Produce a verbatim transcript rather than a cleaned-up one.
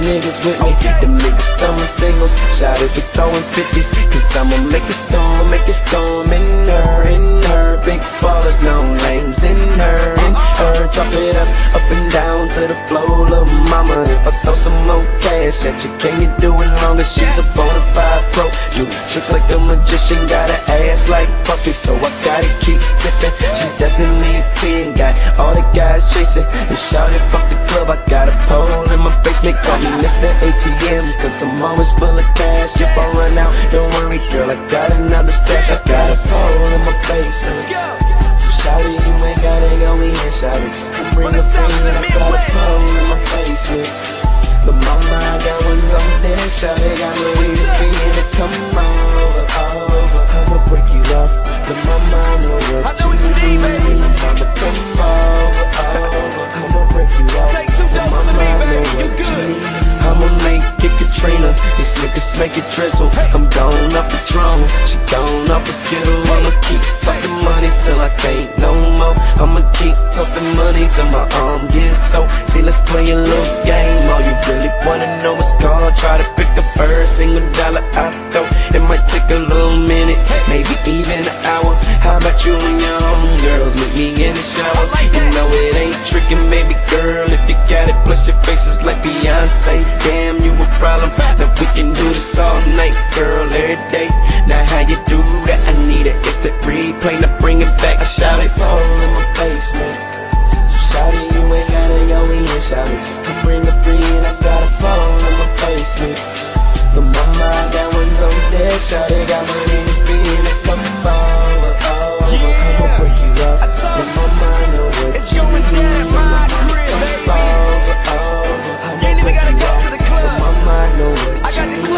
niggas with me. Them niggas throwing singles, shout it, we throwing fifties. Cause I'ma make a storm, make a storm in her, in her. Big ballers, no names in her, in her. Drop it up, up and down to the floor, little mama. If I throw some more cash at you, can you do it long as she's a bona fide pro? Do tricks like a magician, got an ass like Puffy, so I gotta keep tipping. She's definitely a ten, got all the guys chasing. And shout it, fuck the club, I got a pole in my basement. Call me Mister A T M, cause I'm always full of cash. If I run out, don't worry girl, I got another stash. I got a pole in my basement. So shout it, you ain't gotta go in, shout it, just come bring a friend. I got a pole in my basement. The mama, I got ones on deck, shout it, got no way to spin it. Come over, over, I'ma break you off. The mama, I know what you need. I'ma come over, over, I'ma break you off. The mama, I know what you need. I'ma make it Katrina, these niggas make it drizzle. I'm gone up the throne, she gone up the skittle. I'ma keep tossing money till I can't no more. I'ma keep tossing money till my arm gets so. See, let's play a little game. All you really wanna know is called. Try to pick up first single dollar I throw. It might take a little minute, maybe even an hour. How about you and your own girls meet me in the shower? You know it ain't tricking, baby girl. If you got it, plus your face is like Beyonce. Damn, you a problem. Now we can do this all night, girl, every day. Now how you do that? I need it. It's the replay. Now bring it back. I shout it, fall in my basement. So shout it, you ain't gotta go in. Shout it, just come bring a friend. I got a phone in my basement. The mama, I got ones on deck. Shout it, got money to spend. Come over, over, yeah. I'ma break you up. The mama, I know what it's you going need. down So my come crib, baby. over, over, I'ma You ain't even break gotta you go up. to the club. The mama, I know what I got you the need.